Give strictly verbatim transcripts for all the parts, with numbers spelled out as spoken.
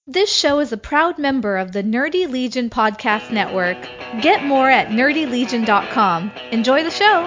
This show is a proud member of the Nerdy Legion Podcast Network. Get more at nerdy legion dot com. Enjoy the show!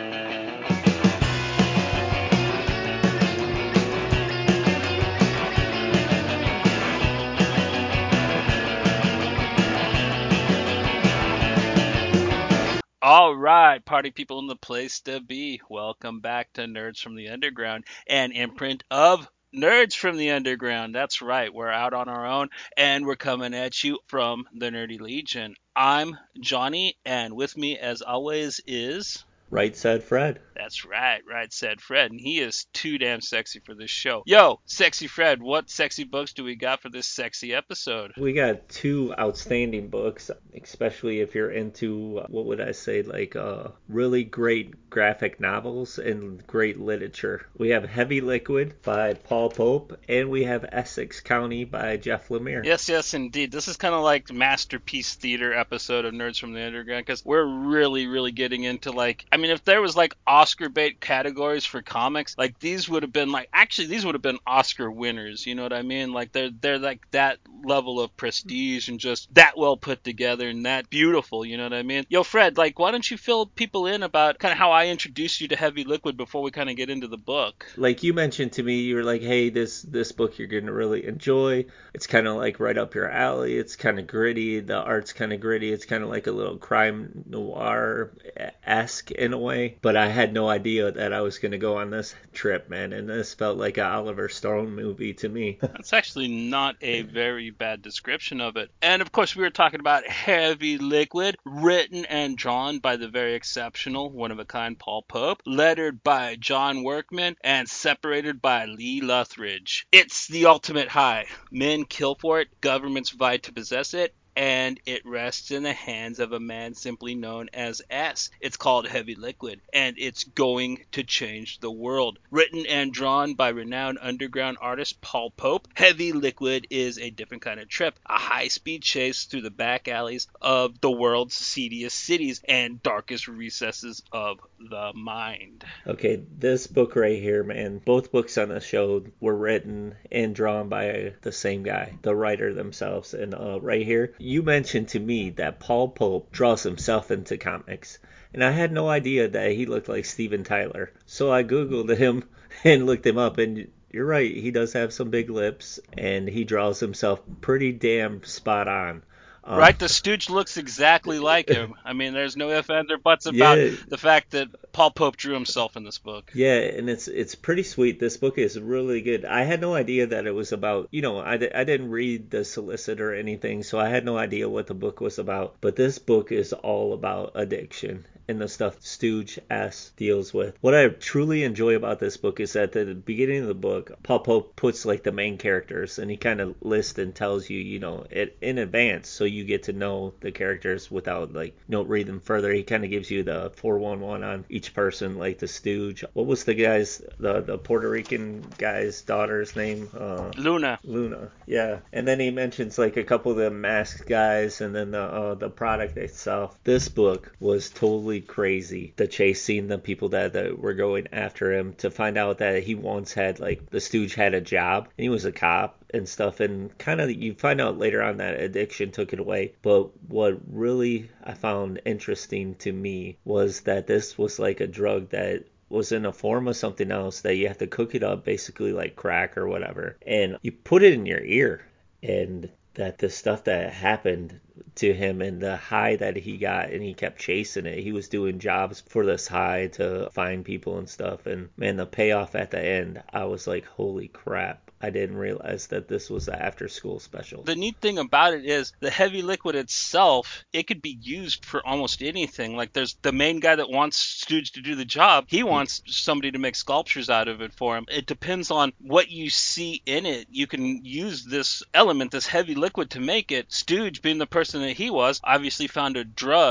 All right, party people in the place to be. Welcome back to Nerds from the Underground, an imprint of Nerds from the Underground. That's right, we're out on our own and we're coming at you from the Nerdy Legion. I'm Johnny, and with me, as always, is. Right said Fred. That's right, right said Fred, and he is too damn sexy for this show. Yo, sexy Fred, what sexy books do we got for this sexy episode? We got two outstanding books, especially if you're into, uh, what would I say, like uh, really great graphic novels and great literature. We have Heavy Liquid by Paul Pope, and we have Essex County by Jeff Lemire. Yes, yes, indeed. This is kind of like masterpiece theater episode of Nerds from the Underground because we're really, really getting into like, I mean, if there was like Oscar bait categories for comics, like these would have been like, actually, these would have been Oscar winners. You know what I mean? Like they're they're like that level of prestige and just that well put together and that beautiful. You know what I mean? Yo, Fred, like, why don't you fill people in about kind of how I introduced you to Heavy Liquid before we kind of get into the book? Like you mentioned to me, you were like, "Hey, this this book you're gonna really enjoy. It's kind of like right up your alley. It's kind of gritty. The art's kind of gritty. It's kind of like a little crime noir esque in a way." But I had no idea that I was gonna go on this trip, man. And this felt like an Oliver Stone movie to me. That's actually not a very bad description of it. And of course, we were talking about Heavy Liquid, written and drawn by the very exceptional, one of a kind Paul Pope, lettered by John Workman, and separated by Lee Luthridge. It's the ultimate high. Men kill for it, governments vie to possess it, and it rests in the hands of a man simply known as S. It's called Heavy Liquid, and it's going to change the world. Written and drawn by renowned underground artist Paul Pope, Heavy Liquid is a different kind of trip, a high-speed chase through the back alleys of the world's seediest cities and darkest recesses of the mind. Okay, this book right here, man, both books on the show were written and drawn by the same guy, the writer themselves. And uh, right here, you mentioned to me that Paul Pope draws himself into comics. And I had no idea that he looked like Steven Tyler. So I Googled him and looked him up, and you're right, he does have some big lips, and he draws himself pretty damn spot on. Um, Right, the Stooge looks exactly like him. I mean, there's no ifs, ands, or buts about yeah, the fact that Paul Pope drew himself in this book. Yeah, and it's it's pretty sweet. This book is really good. I had no idea that it was about, you know, I, I didn't read the solicit or anything, so I had no idea what the book was about. But this book is all about addiction and the stuff Stooge S deals with. What I truly enjoy about this book is that at the beginning of the book, Paul Pope puts like the main characters and he kind of lists and tells you, you know, it in advance so you get to know the characters without like, you know, read them further. He kind of gives you the four one one on each person, like the Stooge. What was the guy's, the, the Puerto Rican guy's daughter's name? Uh, Luna. Luna, yeah. And then he mentions like a couple of the masked guys and then the uh, the product itself. This book was totally crazy. The chase scene, the people that, that were going after him, to find out that he once had like the Stooge had a job and he was a cop and stuff, and kind of you find out later on that addiction took it away. But what really I found interesting to me was that this was like a drug that was in a form of something else that you have to cook it up basically like crack or whatever, and you put it in your ear, and that the stuff that happened to him and the high that he got, and he kept chasing it. He was doing jobs for this high to find people and stuff, and man, the payoff at the end, I was like, holy crap. I didn't realize that this was an after school special. The neat thing about it is the Heavy Liquid itself, it could be used for almost anything. Like there's the main guy that wants Stooge to do the job. He wants somebody to make sculptures out of it for him. It depends on what you see in it. You can use this element, this Heavy Liquid, to make it. Stooge, being the person that he was, obviously found a drug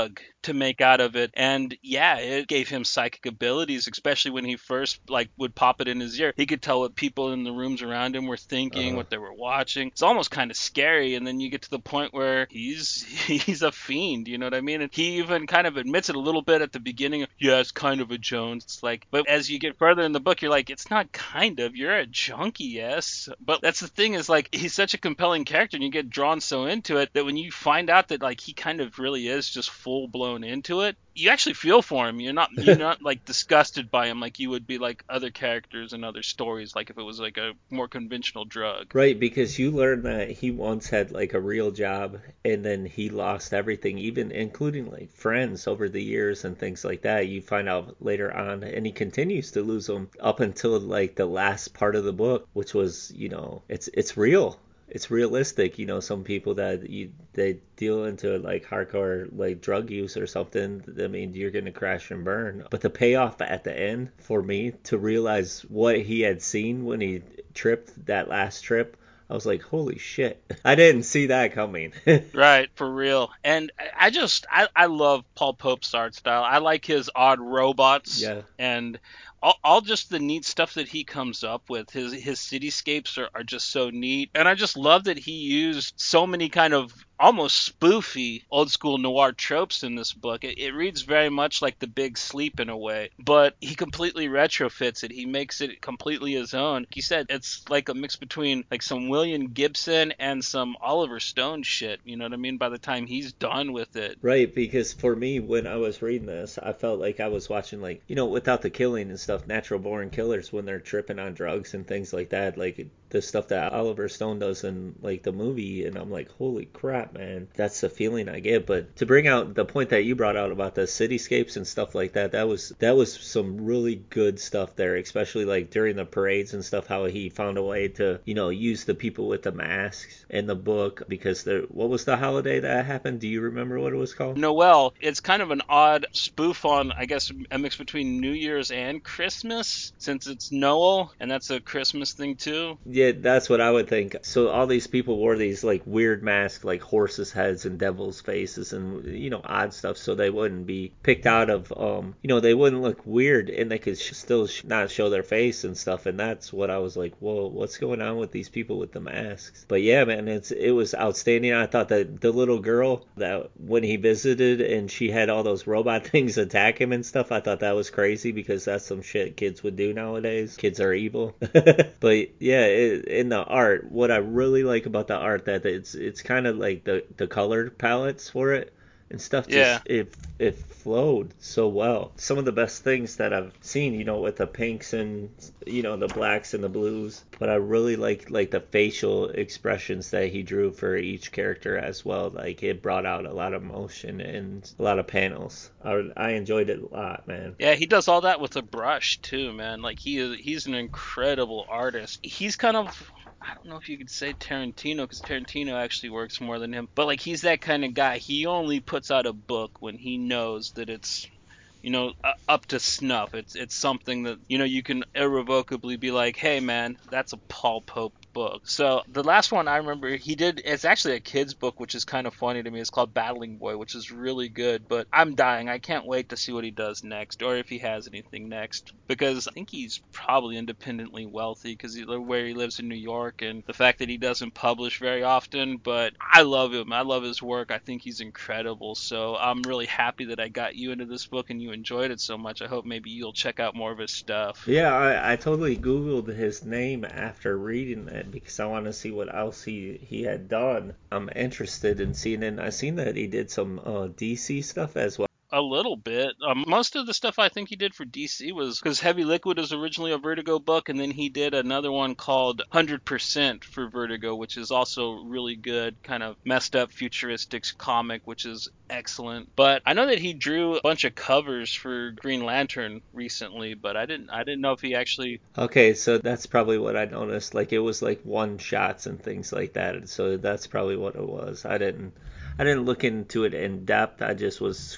to make out of it. And yeah, it gave him psychic abilities, especially when he first like would pop it in his ear. He could tell what people in the rooms around him were thinking, Uh-huh. what they were watching. It's almost kind of scary. And then you get to the point where he's he's a fiend, you know what I mean? And he even kind of admits it a little bit at the beginning. Yeah, it's kind of a Jones. It's like, but as you get further in the book, you're like, it's not kind of. You're a junkie, yes. But that's the thing is like he's such a compelling character, and you get drawn so into it that when you find out that like he kind of really is just full blown into it, you actually feel for him. You're not you're not like disgusted by him like you would be like other characters in other stories, like if it was like a more conventional drug. Right, because you learn that he once had like a real job and then he lost everything, even including like friends over the years and things like that. You find out later on, and he continues to lose them up until like the last part of the book, which was, you know, it's it's real. It's realistic, you know. Some people that you they deal into like hardcore like drug use or something. I mean, you're gonna crash and burn. But the payoff at the end for me to realize what he had seen when he tripped that last trip, I was like, holy shit! I didn't see that coming. Right, for real. And I just I, I love Paul Pope's art style. I like his odd robots Yeah. and all, all just the neat stuff that he comes up with. His his cityscapes are, are just so neat. And I just love that he used so many kind of almost spoofy old school noir tropes in this book. It, it reads very much like The Big Sleep in a way, but he completely retrofits it. He makes it completely his own. Like you said, it's like a mix between like some William Gibson and some Oliver Stone shit. You know what I mean? By the time he's done with it. Right, because for me, when I was reading this, I felt like I was watching, like, you know, without the killing and stuff, natural born killers when they're tripping on drugs and things like that, like the stuff that Oliver Stone does in, like, the movie. And I'm like, holy crap, man, that's the feeling I get. But to bring out the point that you brought out about the cityscapes and stuff like that, that was that was some really good stuff there, especially like during the parades and stuff, how he found a way to, you know, use the people with the masks in the book. Because there, what was the holiday that happened? Do you remember what it was called? Noel, it's kind of an odd spoof on, I guess, a mix between New Year's and Christmas, since it's Noel, and that's a Christmas thing too. Yeah, that's what I would think. So all these people wore these like weird masks, like horses' heads and devil's faces, and you know, odd stuff, so they wouldn't be picked out of, um, you know, they wouldn't look weird, and they could sh- still sh- not show their face and stuff. And that's what I was like, whoa, what's going on with these people with the masks? But yeah, man, it's it was outstanding. I thought that the little girl that when he visited and she had all those robot things attack him and stuff, I thought that was crazy because that's some shit kids would do nowadays. Kids are evil. But yeah, it, in the art, what I really like about the art, that it's it's kind of like the the color palettes for it and stuff, Yeah. just it it flowed so well. Some of the best things that I've seen, you know, with the pinks and, you know, the blacks and the blues. But I really like like the facial expressions that he drew for each character as well. Like it brought out a lot of emotion and a lot of panels. I, I enjoyed it a lot, man. Yeah, he does all that with a brush too, man. Like he is, he's an incredible artist. He's kind of, I don't know if you could say Tarantino, because Tarantino actually works more than him. But like he's that kind of guy. He only puts out a book when he knows that it's, you know, uh, up to snuff. It's it's something that, you know, you can irrevocably be like, hey man, that's a Paul Pope book. So the last one I remember he did, it's actually a kid's book, which is kind of funny to me. It's called Battling Boy, which is really good. But I'm dying. I can't wait to see what he does next, or if he has anything next, because I think he's probably independently wealthy because where he lives in New York, and the fact that he doesn't publish very often. But I love him. I love his work. I think he's incredible. So I'm really happy that I got you into this book and you enjoyed it so much. I hope maybe you'll check out more of his stuff. Yeah, I, I totally Googled his name after reading it because I want to see what else he, he had done. I'm interested in seeing it. And I seen that he did some uh, D C stuff as well. A little bit. Um, most of the stuff I think he did for D C was because Heavy Liquid is originally a Vertigo book, and then he did another one called one hundred percent for Vertigo, which is also really good, kind of messed up futuristic comic, which is excellent. But I know that he drew a bunch of covers for Green Lantern recently, but I didn't I didn't know if he actually. Okay, so that's probably what I noticed. Like it was like one shots and things like that. So that's probably what it was. I didn't I didn't look into it in depth. I just was scrolling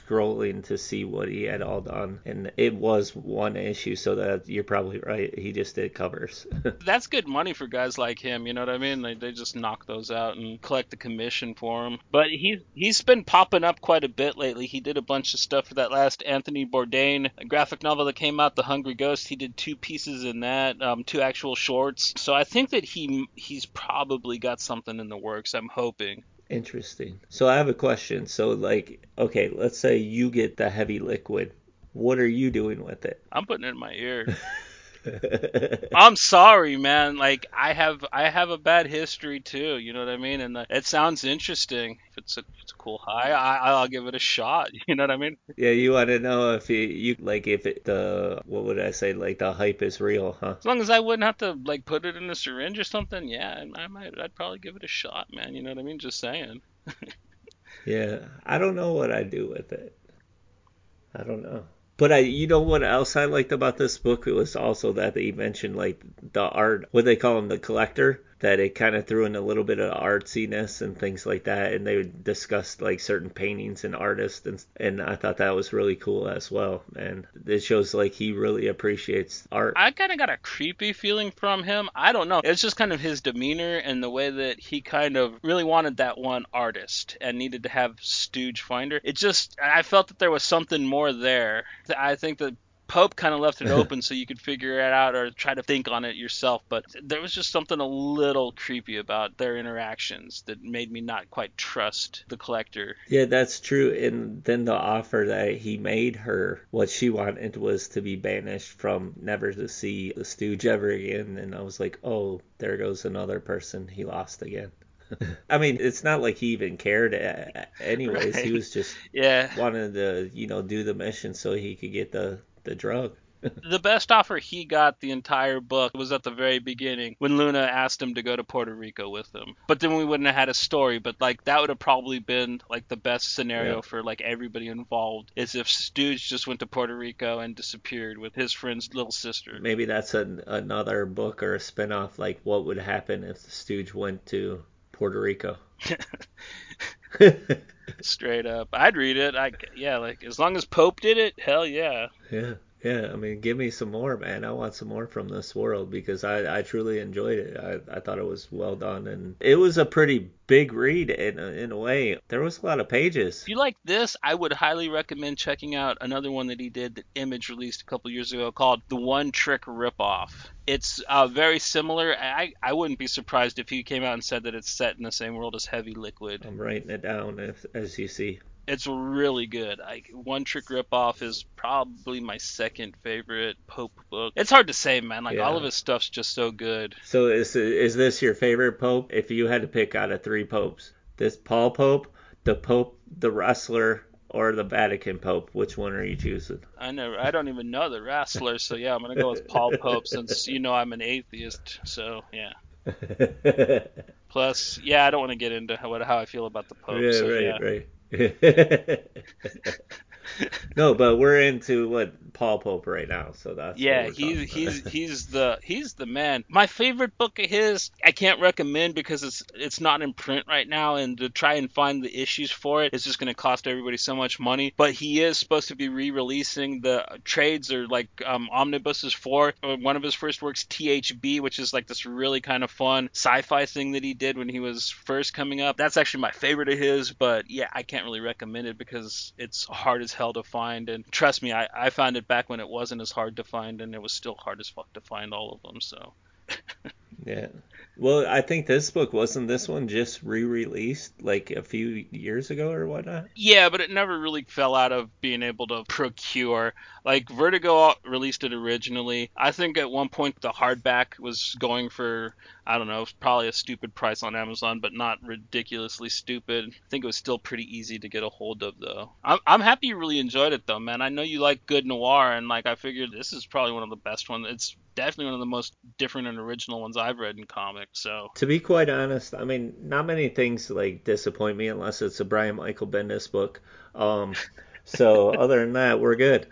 struggling to see what he had all done. And it was one issue, so that you're probably right. He just did covers. That's good money for guys like him, you know what I mean? They, they just knock those out and collect the commission for him. But he's, he's been popping up quite a bit lately. He did a bunch of stuff for that last Anthony Bourdain graphic novel that came out, The Hungry Ghost. He did two pieces in that, um, two actual shorts. So I think that he he's probably got something in the works, I'm hoping. Interesting. So I have a question. So, like, okay, let's say you get the heavy liquid. What are you doing with it? I'm putting it in my ear. I'm sorry, man. Like I have, I have a bad history too. You know what I mean? And the, it sounds interesting. If it's a, if it's a cool high, I, I'll give it a shot. You know what I mean? Yeah, you want to know if you, you like if it, the what would I say, like the hype is real, huh? As long as I wouldn't have to like put it in a syringe or something, yeah, I, I might. I'd probably give it a shot, man. You know what I mean? Just saying. Yeah, I don't know what I'd do with it. I don't know. But I, you know what else I liked about this book? It was also that they mentioned like the art, what they call him, the collector, that it kind of threw in a little bit of artsiness and things like that, and they would discuss like certain paintings and artists, and and I thought that was really cool as well. And it shows like he really appreciates art. I kind of got a creepy feeling from him. I don't know. It's just kind of his demeanor and the way that he kind of really wanted that one artist and needed to have Stooge find her. It just, I felt that there was something more there. I think that Pope kind of left it open so you could figure it out or try to think on it yourself, but there was just something a little creepy about their interactions that made me not quite trust the collector. Yeah, that's true. And then the offer that he made her, what she wanted was to be banished from never to see the Stooge ever again. And I was like, oh, there goes another person he lost again. I mean, it's not like he even cared anyways. Right. He was just Yeah. wanted to, you know, do the mission so he could get the, the drug. The best offer he got the entire book was at the very beginning when Luna asked him to go to Puerto Rico with them. But then we wouldn't have had a story. But like that would have probably been like the best scenario Yeah. for like everybody involved is if Stooge just went to Puerto Rico and disappeared with his friend's little sister. Maybe that's an, another book or a spinoff, like what would happen if the Stooge went to Puerto Rico. Straight up. I'd read it. I yeah, like as long as Pope did it, hell yeah. Yeah, yeah. I mean, give me some more, man. I want some more from this world because I, I truly enjoyed it. I, I thought it was well done, and it was a pretty big read in a, in a way. There was a lot of pages. If you like this, I would highly recommend checking out another one that he did that Image released a couple years ago called The One Trick Ripoff. It's uh, very similar. I, I wouldn't be surprised if he came out and said that it's set in the same world as Heavy Liquid. I'm writing it down as, as you see. It's really good. I, One Trick Ripoff is probably my second favorite Pope book. It's hard to say, man. Like, Yeah. all of his stuff's just so good. So is is this your favorite Pope? If you had to pick out of three popes, this Paul Pope, the Pope, the wrestler, or the Vatican Pope, which one are you choosing? I never, I don't even know the wrestler, so yeah, I'm gonna go with Paul Pope since you know I'm an atheist. So yeah. Plus, yeah, I don't want to get into how, how I feel about the Pope. Yeah, so, right, yeah. right. No, but we're into what Paul Pope right now, so that's Yeah, what we're he's talking he's about. he's the he's the man. My favorite book of his, I can't recommend because it's it's not in print right now, and to try and find the issues for it, it's just going to cost everybody so much money. But he is supposed to be re-releasing the trades or like um, omnibuses for one of his first works, T H B, which is like this really kind of fun sci-fi thing that he did when he was first coming up. That's actually my favorite of his, but yeah, I can't really recommend it because it's hard as hell to find. And trust me, I, I found it back when it wasn't as hard to find, and it was still hard as fuck to find all of them. So Yeah. Well, I think this book, wasn't this one just re-released like a few years ago or whatnot? yeah, but it never really fell out of being able to procure. Like Vertigo released it originally. I think at one point the hardback was going for, I don't know, probably a stupid price on Amazon, but not ridiculously stupid. I think it was still pretty easy to get a hold of though. I'm I'm happy you really enjoyed it though, man. I know you like good noir, and like I figured this is probably one of the best ones. It's definitely one of the most different and original ones I've read in comics. So To be quite honest, I mean, not many things like disappoint me unless it's a Brian Michael Bendis book. Um, so other than that, we're good.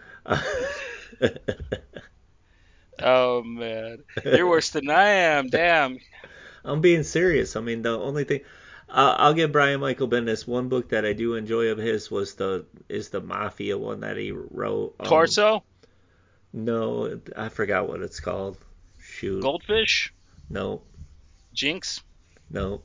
oh man, you're worse than I am. Damn. I'm being serious. I mean, the only thing Uh, I'll give Brian Michael Bendis one book that I do enjoy of his was the is the Mafia one that he wrote. Um, Torso? no, I forgot what it's called. Shoot. Goldfish? No, Jinx? no,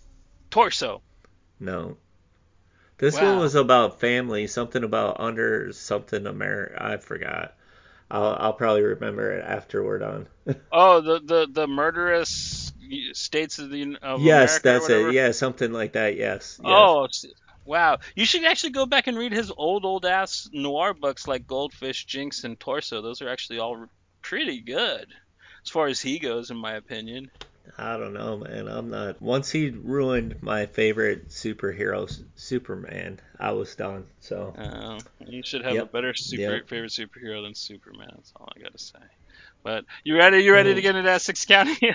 Torso. no. This one Wow. was about family, something about under something America. I forgot. I'll I'll probably remember it after we're done. Oh, the, the, the murderous states of the of Yes, America or that's it. whatever. Yeah, something like that. Yes, yes. Oh, s- wow. You should actually go back and read his old, old ass noir books like Goldfish, Jinx, and Torso. Those are actually all pretty good, as far as he goes, in my opinion. I don't know, man. I'm not. Once he ruined my favorite superhero, Superman, I was done. So, Uh, you should have a yep, better super yep. favorite superhero than Superman. That's all I gotta say. But you ready? You ready to Well, get into Essex County?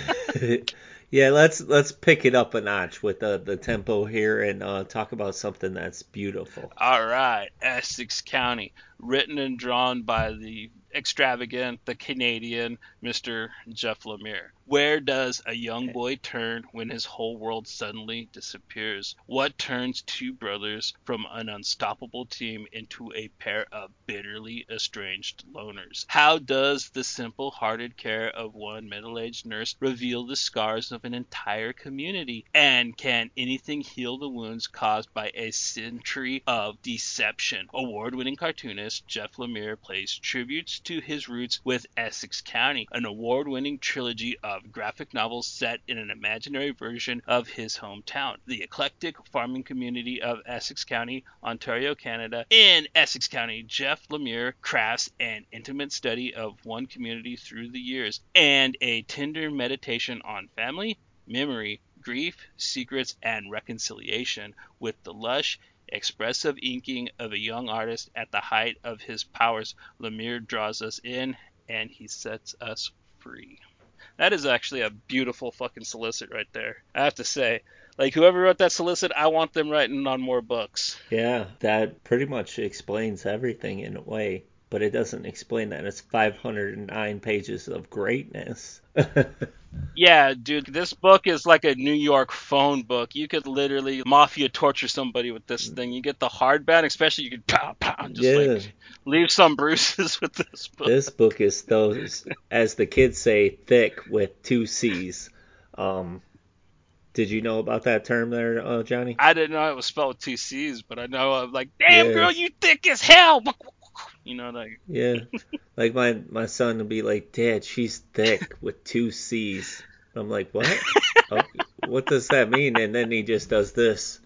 yeah, let's let's pick it up a notch with the the tempo here and uh, talk about something that's beautiful. All right, Essex County, written and drawn by the extravagant, the Canadian Mister Jeff Lemire. Where does a young boy turn when his whole world suddenly disappears? What turns two brothers from an unstoppable team into a pair of bitterly estranged loners? How does the simple-hearted care of one middle-aged nurse reveal the scars of an entire community? And can anything heal the wounds caused by a century of deception? Award-winning cartoonist Jeff Lemire pays tributes to his roots with Essex County, an award-winning trilogy of graphic novels set in an imaginary version of his hometown, the eclectic farming community of Essex County, Ontario, Canada. In Essex County, Jeff Lemire crafts an intimate study of one community through the years and a tender meditation on family, memory, grief, secrets, and reconciliation. With the lush, expressive inking of a young artist at the height of his powers, Lemire draws us in and he sets us free. That is actually a beautiful fucking solicit right there. I have to say. Like, whoever wrote that solicit, I want them writing on more books. Yeah, that pretty much explains everything in a way, but it doesn't explain that it's five hundred nine pages of greatness. Yeah, dude, this book is like a New York phone book. You could literally mafia torture somebody with this thing. You get the hardbound, especially you could pow pow, just like Yeah, leave some bruises with this book. this book is those, as the kids say, thick with two C's. Um, did you know about that term there, uh, Johnny? I didn't know it was spelled with two C's, but I know I'm like, damn girl, Yes. you thick as hell. You know, like Yeah. Like my my son would be like, Dad, she's thick with two C's. I'm like, what? Okay, what does that mean? And then he just does this,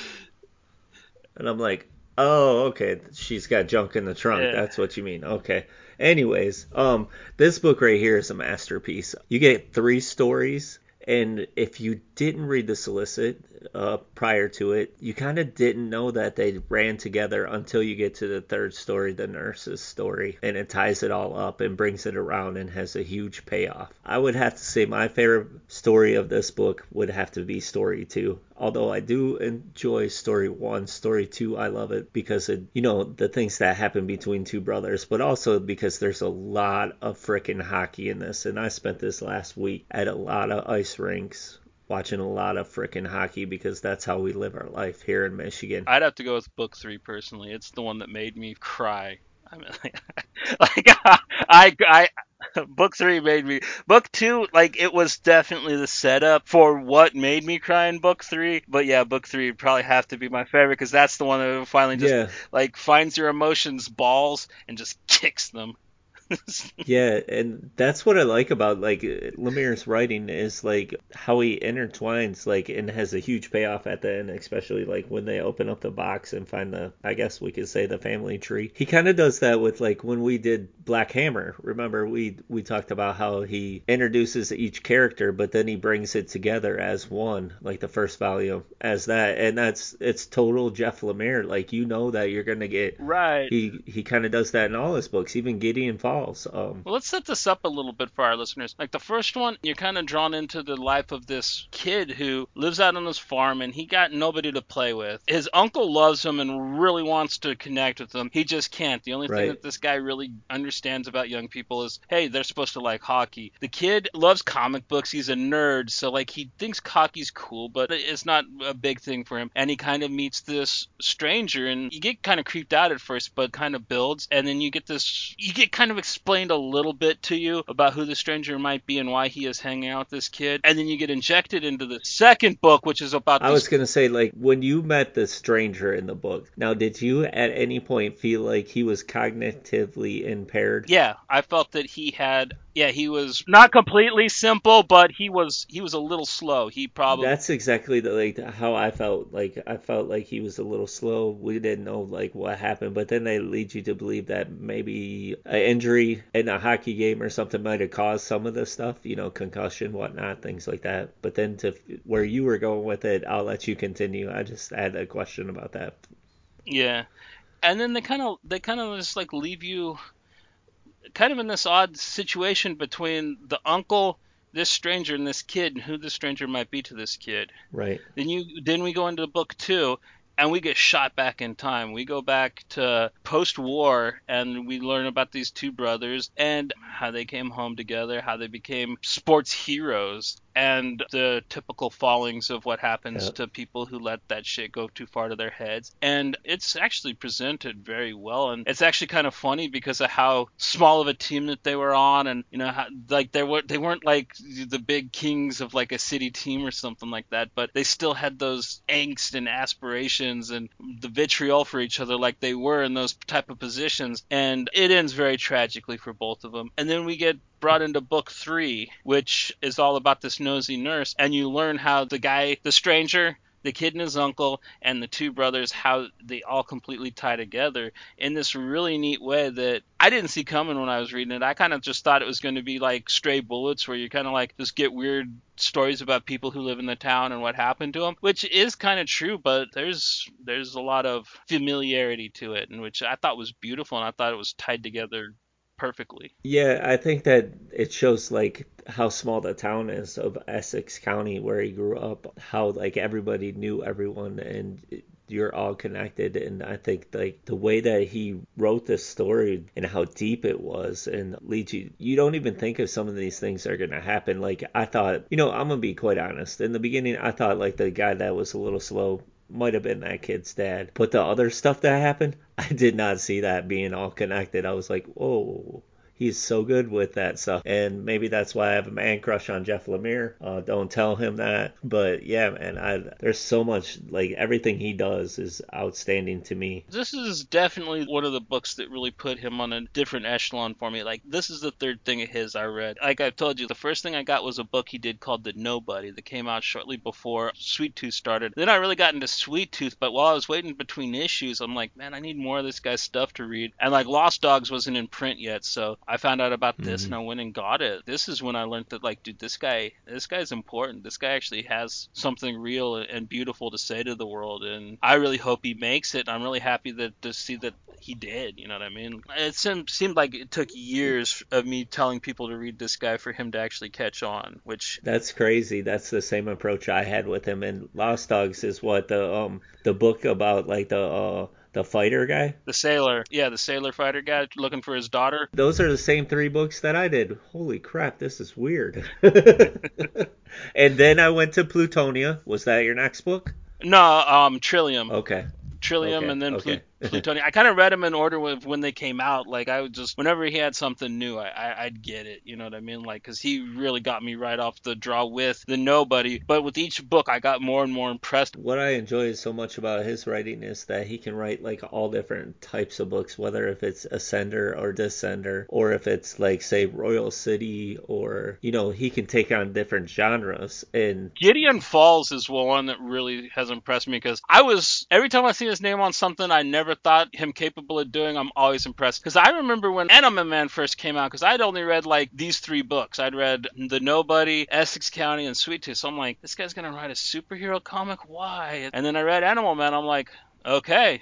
and I'm like, oh, okay, she's got junk in the trunk. yeah. That's what you mean. Okay. Anyways, um, this book right here is a masterpiece. You get three stories. And if you didn't read the solicit uh, prior to it, you kind of didn't know that they ran together until you get to the third story, the nurse's story. And it ties it all up and brings it around and has a huge payoff. I would have to say my favorite story of this book would have to be story two. Although I do enjoy story one, story two, I love it because it, you know, the things that happen between two brothers, but also because there's a lot of frickin' hockey in this. And I spent this last week at a lot of ice rinks watching a lot of frickin' hockey because that's how we live our life here in Michigan. I'd have to go with book three personally. It's the one that made me cry. I mean, like, like I, I, book three made me. Book two, like it was definitely the setup for what made me cry in book three. But yeah, book three would probably have to be my favorite because that's the one that finally just Yeah, like finds your emotions balls and just kicks them. yeah, and that's what I like about like Lemire's writing is like how he intertwines like and has a huge payoff at the end, especially like when they open up the box and find the I guess we could say the family tree. He kind of does that with like when we did Black Hammer. Remember we we talked about how he introduces each character, but then he brings it together as one, like the first volume as that, and that's it's total Jeff Lemire. Like you know that you're gonna get Right. he he kind of does that in all his books, even Gideon Falls. Falls. Um, Well, let's set this up a little bit for our listeners. Like the first one, you're kind of drawn into the life of this kid who lives out on his farm and he got nobody to play with. His uncle loves him and really wants to connect with him. He just can't. The only thing Right. that this guy really understands about young people is, hey, they're supposed to like hockey. The kid loves comic books. He's a nerd, so like he thinks hockey's cool, but it's not a big thing for him. And he kind of meets this stranger, and you get kind of creeped out at first, but kind of builds, and then you get this, you get kind of explained a little bit to you about who the stranger might be and why he is hanging out with this kid, and then you get injected into the second book, which is about I these... was going to say, like, when you met the stranger in the book, now, did you at any point feel like he was cognitively impaired? Yeah, I felt that he had, yeah, he was not completely simple, but he was he was a little slow. He probably... That's exactly the, like how I felt. Like I felt like he was a little slow. We didn't know like what happened, but then they lead you to believe that maybe an injury in a hockey game or something might have caused some of this stuff. You know, concussion, whatnot, things like that. But then to where you were going with it, I'll let you continue. I just had a question about that. Yeah, and then they kind of they kind of just like leave you kind of in this odd situation between the uncle, this stranger, and this kid, and who this stranger might be to this kid. Right. Then you then we go into book two, and we get shot back in time. We go back to post-war, and we learn about these two brothers and how they came home together, how they became sports heroes, and the typical fallings of what happens Yep. to people who let that shit go too far to their heads. And it's actually presented very well, and it's actually kind of funny because of how small of a team that they were on, and you know how like they were they weren't like the big kings of like a city team or something like that, but they still had those angst and aspirations and the vitriol for each other like they were in those type of positions. And it ends very tragically for both of them. And then we get brought into book three, which is all about this nosy nurse, and you learn how the guy, the stranger, the kid and his uncle, and the two brothers, how they all completely tie together in this really neat way that I didn't see coming when I was reading it. I kind of just thought it was going to be like stray bullets where you kind of like just get weird stories about people who live in the town and what happened to them, which is kind of true, but there's there's a lot of familiarity to it, and which I thought was beautiful, and I thought it was tied together perfectly. Yeah, I think that it shows like how small the town is of Essex County where he grew up, how like everybody knew everyone and you're all connected. And I think like the way that he wrote this story and how deep it was and leads you, you don't even think of some of these things are going to happen. Like I thought, you know, I'm going to be quite honest. In the beginning, I thought like the guy that was a little slow might have been that kid's dad. But the other stuff that happened, I did not see that being all connected. I was like, whoa, he's so good with that stuff. And maybe that's why I have a man crush on Jeff Lemire. Uh, don't tell him that. But yeah, man, I, there's so much, like everything he does is outstanding to me. This is definitely one of the books that really put him on a different echelon for me. Like, this is the third thing of his I read. Like I've told you, the first thing I got was a book he did called The Nobody that came out shortly before Sweet Tooth started. Then I really got into Sweet Tooth, but while I was waiting between issues, I'm like, man, I need more of this guy's stuff to read. And like Lost Dogs wasn't in print yet, so I found out about this Mm-hmm. and I went and got it. This is when I learned that, like, dude, this guy, this guy's important. This guy actually has something real and beautiful to say to the world, and I really hope he makes it. I'm really happy that to see that he did. You know what I mean? It seemed, seemed like it took years of me telling people to read this guy for him to actually catch on, which... That's crazy. That's the same approach I had with him. And Lost Dogs is what the um the book about like the uh the fighter guy. The sailor, yeah, the sailor fighter guy looking for his daughter. Those are the same three books that I did. Holy crap, this is weird. And then I went to Plutonia. Was that your next book? No, um, Trillium. Okay. Trillium Okay. and then Plut- Okay. Plutonia. I kind of read them in order with when they came out. Like I would just whenever he had something new, I, I I'd get it. You know what I mean? Like because he really got me right off the draw with The Nobody. But with each book, I got more and more impressed. What I enjoy so much about his writing is that he can write like all different types of books, whether if it's Ascender or Descender, or if it's like say Royal City, or you know he can take on different genres. And Gideon Falls is one that really has impressed me because I was every time I see his name on something I never thought him capable of doing, I'm always impressed. Because I remember when Anima Man first came out, because I'd only read like these three books. I'd read The Nobody, Essex County, and Sweet Tooth. So I'm like, this guy's gonna write a superhero comic? Why? And then I read Animal Man. I'm like, okay.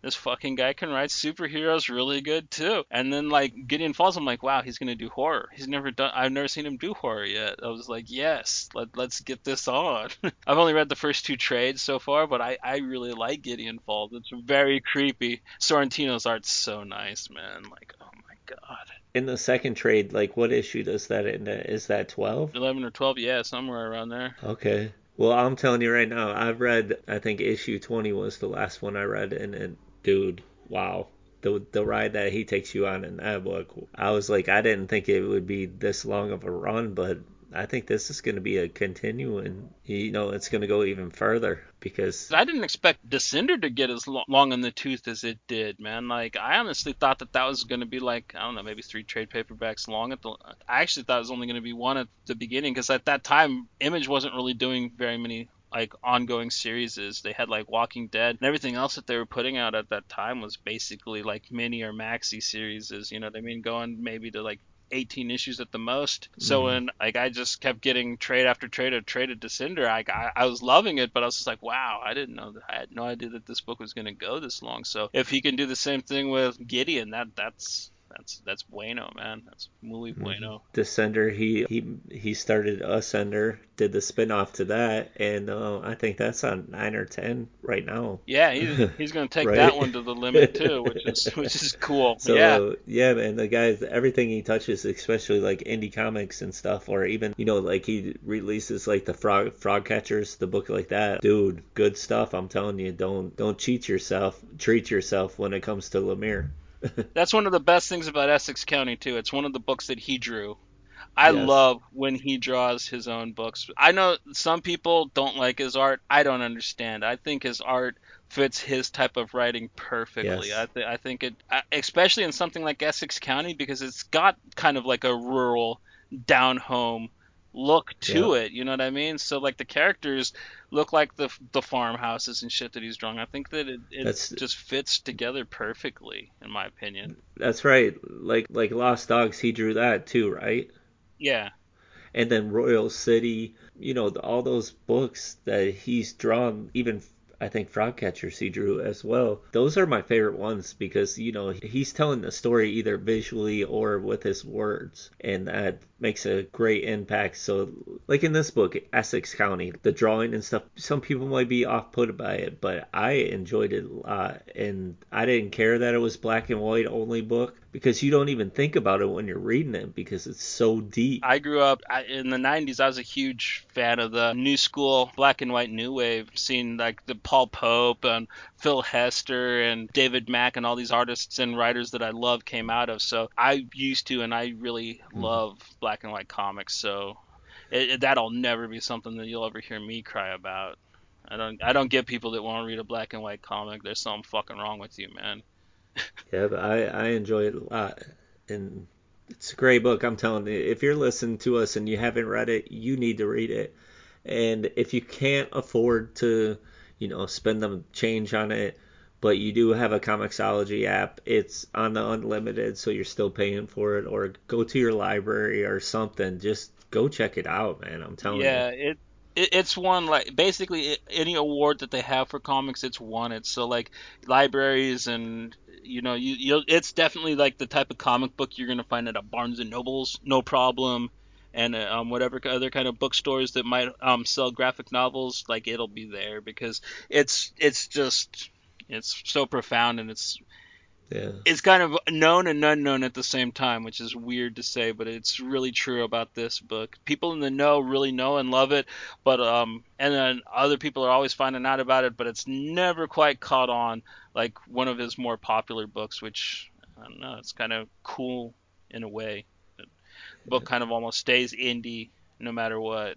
this fucking guy can write superheroes really good too. And then like Gideon Falls, I'm like, wow, he's gonna do horror. He's never done. I've never seen him do horror yet. I was like, yes, let let's get this on. I've only read the first two trades so far, but I I really like Gideon Falls. It's very creepy. Sorrentino's art's so nice, man. Like, oh my god. In the second trade, like what issue does that end at? Is that twelve? eleven or twelve, yeah, somewhere around there. Okay. Well, I'm telling you right now, I've read, I think issue twenty was the last one I read, and, and dude, wow. The, the ride that he takes you on in that book, I was like, I didn't think it would be this long of a run, but I think this is going to be a continuing, you know, it's going to go even further because I didn't expect Descender to get as lo- long in the tooth as it did, man. Like, I honestly thought that that was going to be like, I don't know, maybe three trade paperbacks long at the. I actually thought it was only going to be one at the beginning because at that time, Image wasn't really doing very many like ongoing series. They had like Walking Dead and everything else that they were putting out at that time was basically like mini or maxi series. You know what I mean? Going maybe to like eighteen issues at the most. So Mhm. when like I just kept getting trade after trade of trade of Descender, I, I I was loving it, but I was just like, wow, I didn't know that. I had no idea that this book was going to go this long. So if he can do the same thing with Gideon, that that's that's that's bueno, man. That's muy bueno. Descender, he he he started Ascender, did the spin-off to that, and uh, I think that's on nine or ten right now. Yeah, he's he's going to take that Right? one to the limit too, which is which is cool. Yeah. So yeah, man, the guy, everything he touches, especially like indie comics and stuff, or even you know like he releases like the Frog Frog Catchers, the book like that, dude, good stuff. I'm telling you, don't don't cheat yourself, treat yourself when it comes to Lemire. That's one of the best things about Essex County too. It's one of the books that he drew. I Yes. love when he draws his own books. I know some people don't like his art. I don't understand. I think his art fits his type of writing perfectly. I, Yes. th- I think it, I- especially in something like Essex County, because it's got kind of like a rural, down home look Yeah. to it. You know what I mean? So like the characters look like the the farmhouses and shit that he's drawing. I think that it, it That's just fits together perfectly, in my opinion. that's right. Like like Lost Dogs, he drew that too, right? Yeah. And then Royal City, you know, all those books that he's drawn, even I think Frogcatchers he drew as well. Those are my favorite ones because, you know, he's telling the story either visually or with his words, and that makes a great impact. So, like in this book, Essex County, the drawing and stuff, some people might be off put by it, but I enjoyed it a lot. And I didn't care that it was black and white only book because you don't even think about it when you're reading it because it's so deep. I grew up I, in the nineties. I was a huge fan of the new school black and white new wave, seeing like the Paul Pope and Phil Hester and David Mack and all these artists and writers that I love came out of. So I used to, and I really Mhm. love black and white comics. So it, it, that'll never be something that you'll ever hear me cry about. I don't I don't get people that want to read a black and white comic. There's something fucking wrong with you, man. Yeah, but I, I enjoy it a lot. And it's a great book, I'm telling you. If you're listening to us and you haven't read it, you need to read it. And if you can't afford to, you know, spend the change on it, but you do have a Comixology app, it's on the unlimited, so you're still paying for it, or go to your library or something. Just go check it out, man. I'm telling you. Yeah, it, it it's won like basically i- any award that they have for comics, it's won it. So like libraries and you know you you it's definitely like the type of comic book you're gonna find at a Barnes and Nobles, no problem, and uh, um whatever k- other kind of bookstores that might um sell graphic novels, like it'll be there because it's it's just it's so profound and it's Yeah. it's kind of known and unknown at the same time, which is weird to say, but it's really true about this book. People in the know really know and love it, but um, and then other people are always finding out about it, but it's never quite caught on like one of his more popular books, which I don't know, it's kind of cool in a way. The book kind of almost stays indie no matter what.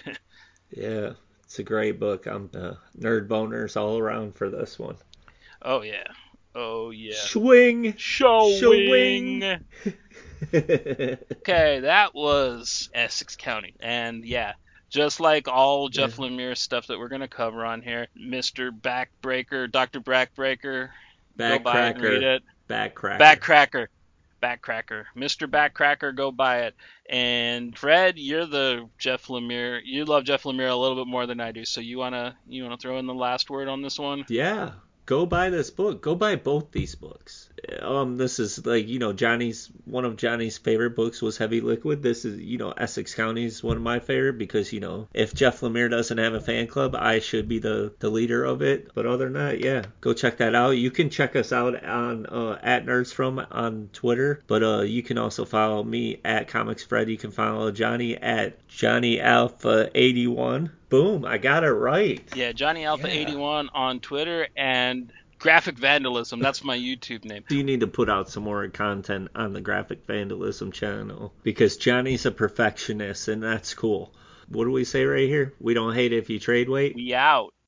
Yeah. It's a great book. I'm uh, nerd boners all around for this one. Oh yeah, oh yeah, Swing! Swing! showing. Okay, that was Essex County. And yeah, just like all Yeah. Jeff Lemire stuff that we're going to cover on here, Mister Backbreaker, Doctor Backbreaker, go buy it and read Backcracker. it. Backcracker. Backcracker. Backcracker. Mister Backcracker, go buy it. And Fred, you're the Jeff Lemire. You love Jeff Lemire a little bit more than I do, so you wanna you wanna throw in the last word on this one? Yeah. go buy this book. Go buy both these books. Um, this is like, you know, Johnny's, one of Johnny's favorite books was Heavy Liquid. This is, you know, Essex County is one of my favorite because, you know, if Jeff Lemire doesn't have a fan club, I should be the, the leader of it. But other than that, yeah, go check that out. You can check us out on uh, at Nerds From on Twitter, but uh, you can also follow me at Comics Fred. You can follow Johnny at Johnny Alpha eighty-one. Boom, I got it right. Yeah, Johnny Alpha Yeah. eighty-one on Twitter, and Graphic Vandalism, that's my YouTube name. You need to put out some more content on the Graphic Vandalism channel because Johnny's a perfectionist and that's cool. What do we say right here? We don't hate it if you trade weight. We out.